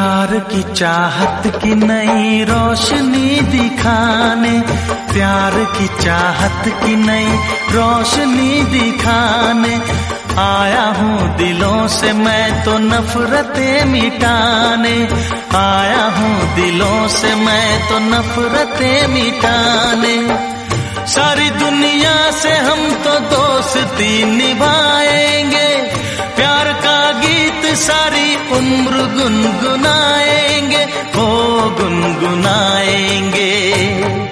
प्यार की चाहत की नई रोशनी दिखाने, प्यार की चाहत की नई रोशनी दिखाने आया हूँ दिलों से मैं तो नफरतें मिटाने, आया हूँ दिलों से मैं तो नफरतें मिटाने। सारी दुनिया से हम तो दोस्ती निभाएंगे, प्यार का गीत सारी उम्र गुनगुनाएंगे, हो गुनगुनाएंगे।